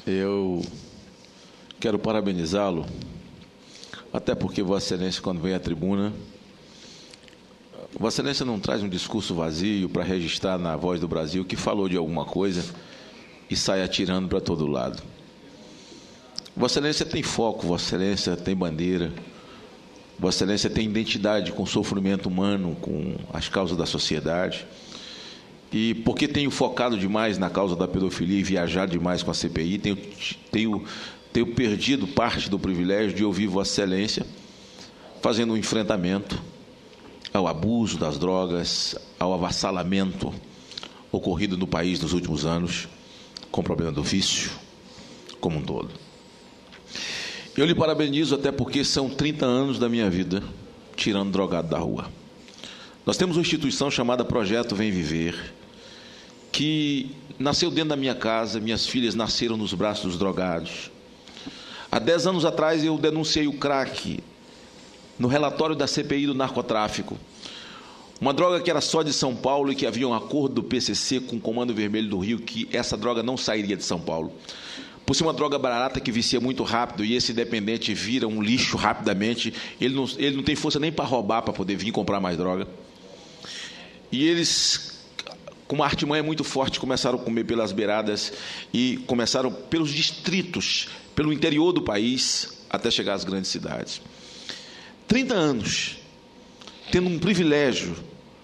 Eu quero parabenizá-lo, até porque Vossa Excelência, quando vem à tribuna, Vossa Excelência não traz um discurso vazio para registrar na Voz do Brasil que falou de alguma coisa e sai atirando para todo lado. Vossa Excelência tem foco, Vossa Excelência tem bandeira, Vossa Excelência tem identidade com o sofrimento humano, com as causas da sociedade. E porque tenho focado demais na causa da pedofilia e viajado demais com a CPI, tenho perdido parte do privilégio de ouvir Vossa Excelência fazendo um enfrentamento ao abuso das drogas, ao avassalamento ocorrido no país nos últimos anos, com o problema do vício como um todo. Eu lhe parabenizo até porque são 30 anos da minha vida tirando drogado da rua. Nós temos uma instituição chamada Projeto Vem Viver, que nasceu dentro da minha casa, minhas filhas nasceram nos braços dos drogados. Há 10 anos atrás eu denunciei o crack no relatório da CPI do narcotráfico. Uma droga que era só de São Paulo e que havia um acordo do PCC com o Comando Vermelho do Rio que essa droga não sairia de São Paulo. Por ser uma droga barata que vicia muito rápido e esse dependente vira um lixo rapidamente, ele não tem força nem para roubar, para poder vir comprar mais droga. E eles, com uma artimanha muito forte, começaram a comer pelas beiradas e começaram pelos distritos, pelo interior do país, até chegar às grandes cidades. 30 anos, tendo um privilégio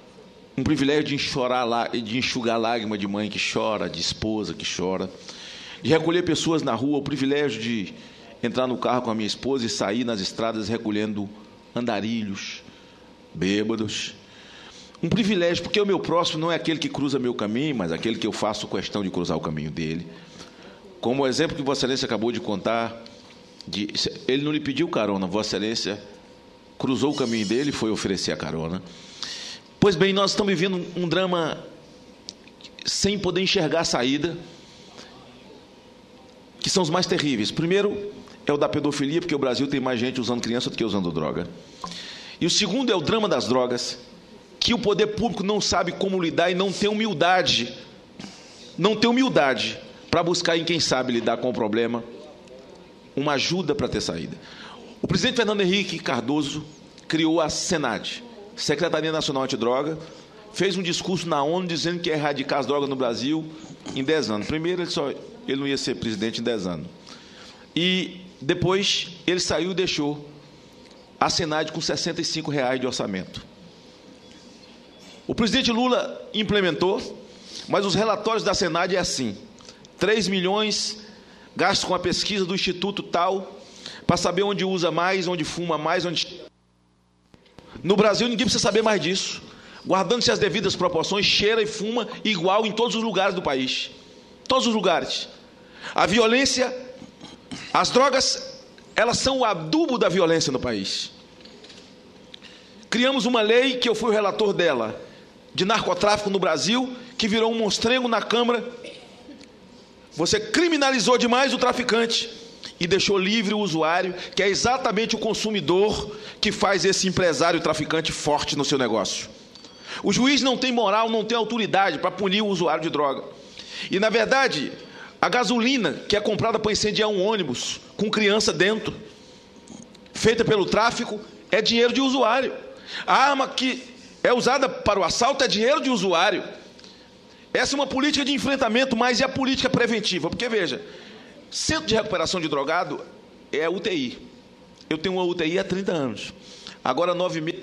de enxugar lágrima de mãe que chora, de esposa que chora, de recolher pessoas na rua, o privilégio de entrar no carro com a minha esposa e sair nas estradas recolhendo andarilhos, bêbados. Um privilégio, porque o meu próximo não é aquele que cruza meu caminho, mas aquele que eu faço questão de cruzar o caminho dele. Como o exemplo que Vossa Excelência acabou de contar, ele não lhe pediu carona, Vossa Excelência cruzou o caminho dele e foi oferecer a carona. Pois bem, nós estamos vivendo um drama sem poder enxergar a saída, que são os mais terríveis. Primeiro é o da pedofilia, porque o Brasil tem mais gente usando criança do que usando droga. E o segundo é o drama das drogas, que o poder público não sabe como lidar e não tem humildade para buscar em quem sabe lidar com o problema uma ajuda para ter saída. O presidente Fernando Henrique Cardoso criou a SENAD, Secretaria Nacional Antidroga, fez um discurso na ONU dizendo que ia erradicar as drogas no Brasil em 10 anos. Primeiro, ele não ia ser presidente em 10 anos. E depois ele saiu e deixou a SENAD com R$65 de orçamento. O presidente Lula implementou, mas os relatórios da SENAD é assim: 3 milhões gastos com a pesquisa do instituto tal, para saber onde usa mais, onde fuma mais, onde... No Brasil ninguém precisa saber mais disso. Guardando-se as devidas proporções, cheira e fuma igual em todos os lugares do país. Todos os lugares. A violência, as drogas, elas são o adubo da violência no país. Criamos uma lei, que eu fui o relator dela, de narcotráfico no Brasil, que virou um monstrengo na Câmara. Você criminalizou demais o traficante e deixou livre o usuário, que é exatamente o consumidor que faz esse empresário traficante forte no seu negócio. O juiz não tem moral, não tem autoridade para punir o usuário de droga. E, na verdade, a gasolina que é comprada para incendiar um ônibus com criança dentro, feita pelo tráfico, é dinheiro de usuário. A arma que é usada para o assalto é dinheiro de usuário. Essa é uma política de enfrentamento, mas é a política preventiva. Porque, veja, centro de recuperação de drogado é a UTI. Eu tenho uma UTI há 30 anos. Agora 9 meses.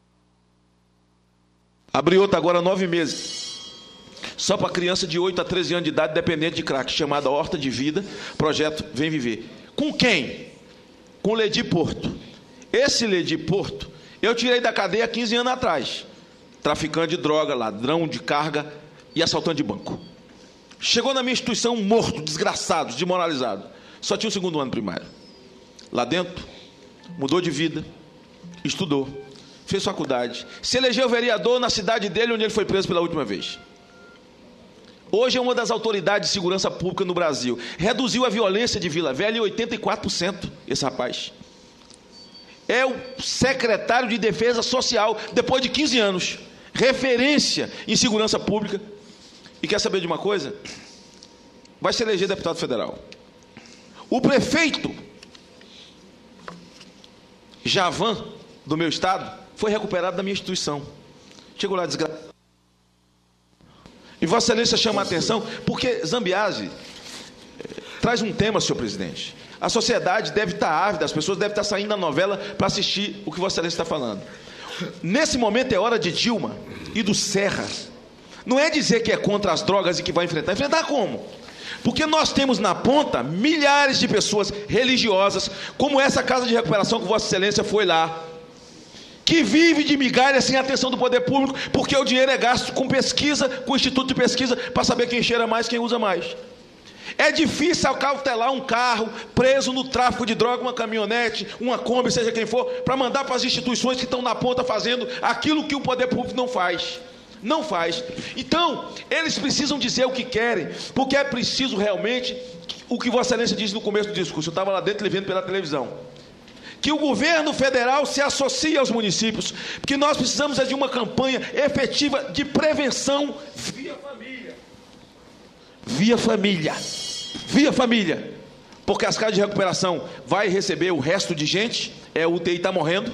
Abriu outra agora 9 meses. Só para criança de 8 a 13 anos de idade dependente de crack, chamada Horta de Vida, projeto Vem Viver. Com quem? Com o Ledi Porto. Esse Ledi Porto, eu tirei da cadeia 15 anos atrás. Traficante de droga, ladrão de carga e assaltante de banco. Chegou na minha instituição morto, desgraçado, desmoralizado. Só tinha o 2º ano primário. Lá dentro, mudou de vida, estudou, fez faculdade, se elegeu vereador na cidade dele, onde ele foi preso pela última vez. Hoje é uma das autoridades de segurança pública no Brasil. Reduziu a violência de Vila Velha em 84%, esse rapaz. É o secretário de Defesa Social, depois de 15 anos. Referência em segurança pública. E quer saber de uma coisa? Vai se eleger deputado federal. O prefeito Javan, do meu estado, foi recuperado da minha instituição. Chegou lá desgraçado. E Vossa Excelência chama a atenção, porque Zambiase traz um tema, senhor presidente. A sociedade deve estar ávida, as pessoas devem estar saindo da novela para assistir o que Vossa Excelência está falando. Nesse momento é hora de Dilma e do Serra. Não é dizer que é contra as drogas e que vai enfrentar. Enfrentar como? Porque nós temos na ponta milhares de pessoas religiosas, como essa casa de recuperação que Vossa Excelência foi lá, que vive de migalhas sem atenção do poder público, porque o dinheiro é gasto com pesquisa, com o Instituto de Pesquisa, para saber quem cheira mais, quem usa mais. É difícil cautelar um carro preso no tráfico de droga, uma caminhonete, uma Kombi, seja quem for, para mandar para as instituições que estão na ponta fazendo aquilo que o poder público não faz. Não faz. Então, eles precisam dizer o que querem, porque é preciso realmente o que Vossa Excelência disse no começo do discurso. Eu estava lá dentro vendo pela televisão. Que o governo federal se associe aos municípios, porque nós precisamos de uma campanha efetiva de prevenção via família. Via família. Via família. Porque as casas de recuperação vai receber o resto de gente, o UTI está morrendo.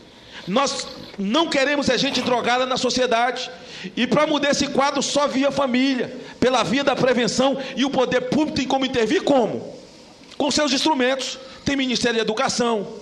Nós não queremos gente drogada na sociedade. E para mudar esse quadro só via família, pela via da prevenção, e o poder público tem como intervir como? Com seus instrumentos. Tem Ministério da Educação,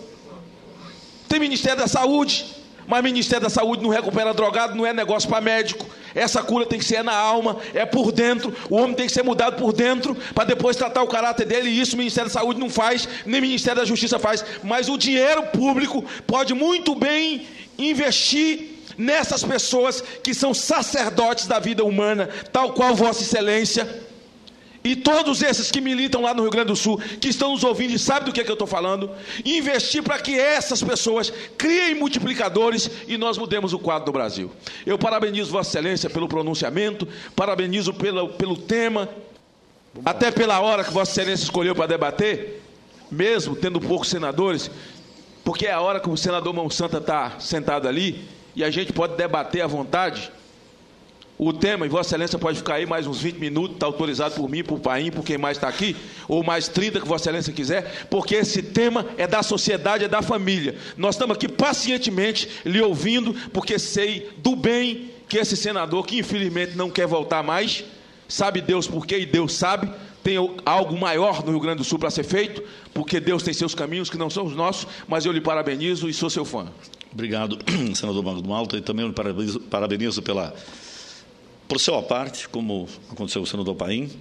tem Ministério da Saúde, mas Ministério da Saúde não recupera drogado, não é negócio para médico. Essa cura tem que ser na alma, é por dentro. O homem tem que ser mudado por dentro, para depois tratar o caráter dele, e isso o Ministério da Saúde não faz, nem o Ministério da Justiça faz. Mas o dinheiro público pode muito bem investir nessas pessoas que são sacerdotes da vida humana, tal qual Vossa Excelência. E todos esses que militam lá no Rio Grande do Sul, que estão nos ouvindo e sabem do que eu estou falando, investir para que essas pessoas criem multiplicadores e nós mudemos o quadro do Brasil. Eu parabenizo Vossa Excelência pelo pronunciamento, parabenizo pelo tema, até pela hora que Vossa Excelência escolheu para debater, mesmo tendo poucos senadores, porque é a hora que o senador Mão Santa está sentado ali e a gente pode debater à vontade o tema, e Vossa Excelência pode ficar aí mais uns 20 minutos, está autorizado por mim, por Paim, por quem mais está aqui, ou mais 30 que Vossa Excelência quiser, porque esse tema é da sociedade, é da família. Nós estamos aqui pacientemente lhe ouvindo, porque sei do bem que esse senador, que infelizmente não quer voltar mais, sabe Deus por quê, e Deus sabe, tem algo maior no Rio Grande do Sul para ser feito, porque Deus tem seus caminhos que não são os nossos, mas eu lhe parabenizo e sou seu fã. Obrigado, senador Magno Malta, e também eu lhe parabenizo por sua parte, como aconteceu com o senador Paim,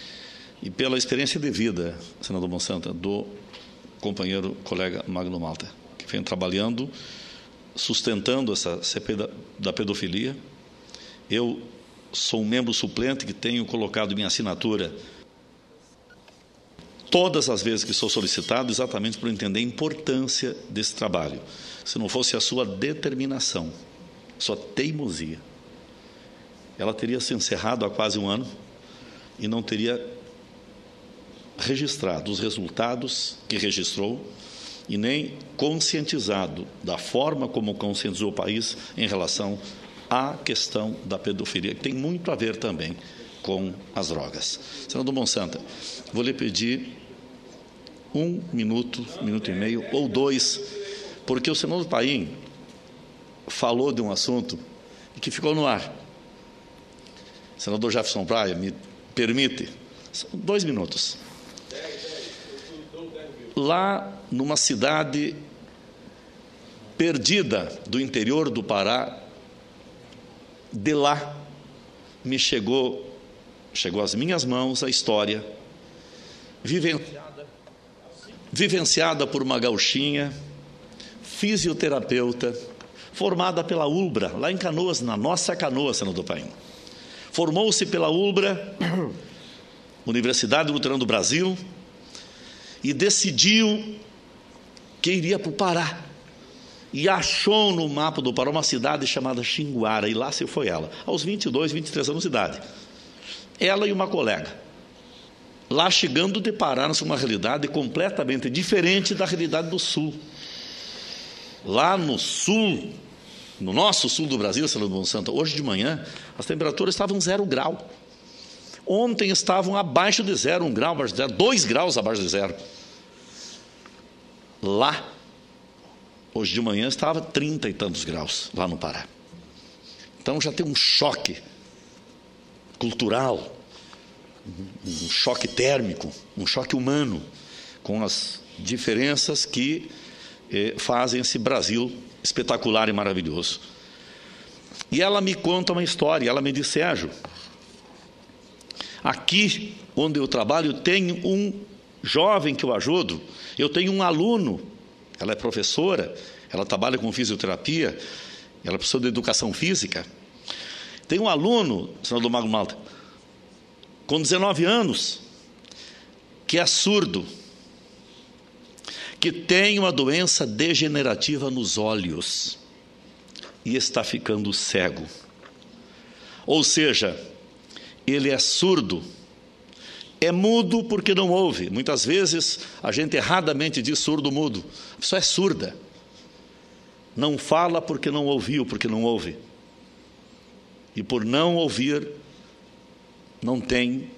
e pela experiência de vida, senador Monsanta, do companheiro, colega Magno Malta, que vem trabalhando, sustentando essa CP da pedofilia. Eu sou um membro suplente que tenho colocado minha assinatura todas as vezes que sou solicitado, exatamente por entender a importância desse trabalho. Se não fosse a sua determinação, sua teimosia, ela teria se encerrado há quase um ano e não teria registrado os resultados que registrou e nem conscientizado da forma como conscientizou o país em relação à questão da pedofilia, que tem muito a ver também com as drogas. Senador Monsanta, vou lhe pedir 1 minuto, 1 minuto e meio ou 2, porque o senador Paim falou de um assunto que ficou no ar. Senador Jefferson Praia, me permite, 2 minutos. Lá numa cidade perdida do interior do Pará, de lá me chegou às minhas mãos a história vivenciada por uma gauchinha, fisioterapeuta, formada pela ULBRA, lá em Canoas, na nossa Canoa, senador Paim. Formou-se pela ULBRA, Universidade Luterana do Brasil, e decidiu que iria para o Pará. E achou no mapa do Pará uma cidade chamada Xinguara, e lá se foi ela, aos 22, 23 anos de idade. Ela e uma colega. Lá chegando, depararam-se com uma realidade completamente diferente da realidade do Sul. Lá no Sul, no nosso sul do Brasil, senador Monsanta, hoje de manhã, as temperaturas estavam 0 grau. Ontem estavam abaixo de 0, 1 grau abaixo de 0, 2 graus abaixo de 0. Lá, hoje de manhã, estava 30 e tantos graus, lá no Pará. Então já tem um choque cultural, um choque térmico, um choque humano, com as diferenças que fazem esse Brasil espetacular e maravilhoso. E ela me conta uma história, ela me diz: Sérgio, aqui onde eu trabalho tenho um jovem que eu ajudo, eu tenho um aluno, ela é professora, ela trabalha com fisioterapia, ela é professora de educação física. Tem um aluno, senador Magno Malta, com 19 anos, que é surdo, que tem uma doença degenerativa nos olhos e está ficando cego. Ou seja, ele é surdo, é mudo porque não ouve. Muitas vezes a gente erradamente diz surdo-mudo. A pessoa é surda. Não fala porque não ouviu, porque não ouve. E por não ouvir, não tem,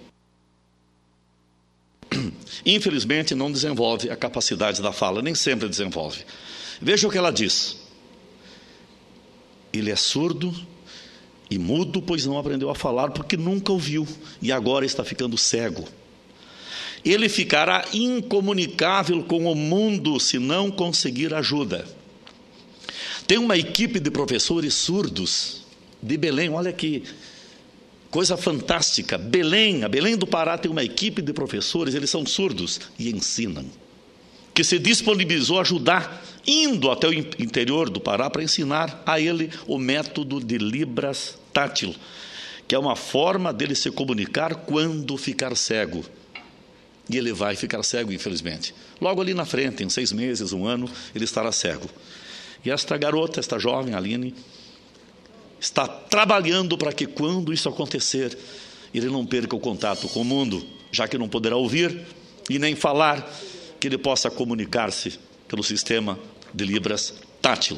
infelizmente, não desenvolve a capacidade da fala, nem sempre desenvolve. Veja o que ela diz. Ele é surdo e mudo, pois não aprendeu a falar, porque nunca ouviu, e agora está ficando cego. Ele ficará incomunicável com o mundo se não conseguir ajuda. Tem uma equipe de professores surdos de Belém, olha que coisa fantástica. Belém, a Belém do Pará tem uma equipe de professores, eles são surdos e ensinam, que se disponibilizou a ajudar, indo até o interior do Pará para ensinar a ele o método de Libras tátil, que é uma forma dele se comunicar quando ficar cego. E ele vai ficar cego, infelizmente. Logo ali na frente, em 6 meses, 1 ano, ele estará cego. E esta garota, esta jovem, Aline, está trabalhando para que, quando isso acontecer, ele não perca o contato com o mundo, já que não poderá ouvir e nem falar, que ele possa comunicar-se pelo sistema de Libras tátil.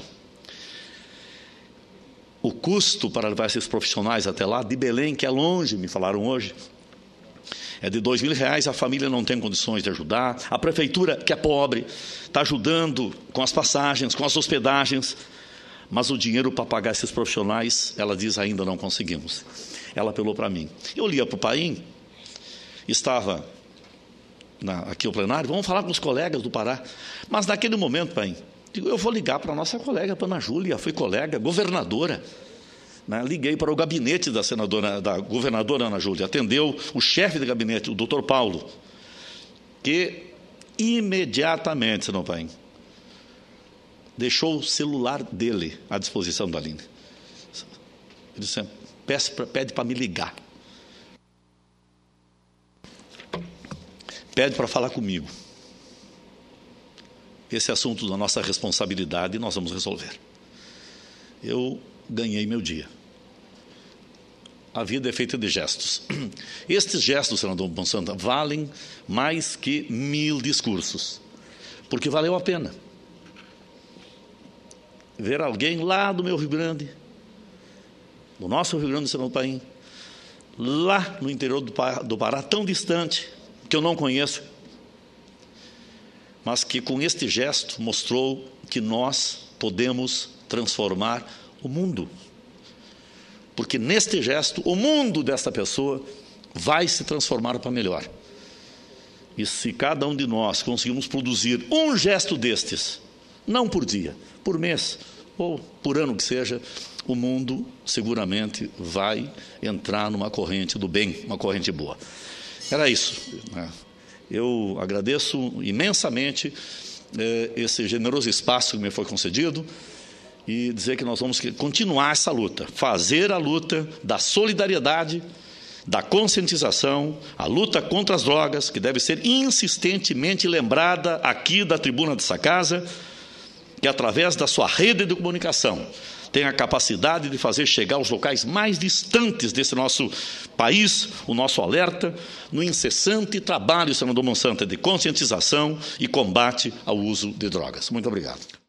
O custo para levar esses profissionais até lá, de Belém, que é longe, me falaram hoje, é de R$2.000, a família não tem condições de ajudar, a prefeitura, que é pobre, está ajudando com as passagens, com as hospedagens, mas o dinheiro para pagar esses profissionais, ela diz, ainda não conseguimos. Ela apelou para mim. Eu lia para o Paim, estava aqui o plenário, vamos falar com os colegas do Pará. Mas naquele momento, Paim, digo, eu vou ligar para a nossa colega, para a Ana Júlia, foi colega, governadora. Liguei para o gabinete da governadora Ana Júlia, atendeu o chefe de gabinete, o doutor Paulo, que imediatamente, senhor Paim, deixou o celular dele à disposição da Aline. Ele disse, pede para me ligar. Pede para falar comigo. Esse é assunto da nossa responsabilidade e nós vamos resolver. Eu ganhei meu dia. A vida é feita de gestos. Estes gestos, senador Monsanto, valem mais que 1000 discursos, porque valeu a pena. Ver alguém lá do meu Rio Grande, do nosso Rio Grande do Senador Paim, lá no interior do Pará, tão distante, que eu não conheço, mas que com este gesto mostrou que nós podemos transformar o mundo. Porque neste gesto, o mundo desta pessoa vai se transformar para melhor. E se cada um de nós conseguirmos produzir um gesto destes, não por dia, por mês, ou por ano que seja, o mundo seguramente vai entrar numa corrente do bem, uma corrente boa. Era isso. Eu agradeço imensamente esse generoso espaço que me foi concedido e dizer que nós vamos continuar essa luta, fazer a luta da solidariedade, da conscientização, a luta contra as drogas, que deve ser insistentemente lembrada aqui da tribuna dessa casa, que através da sua rede de comunicação tem a capacidade de fazer chegar aos locais mais distantes desse nosso país o nosso alerta no incessante trabalho, senador Monsanto, de conscientização e combate ao uso de drogas. Muito obrigado.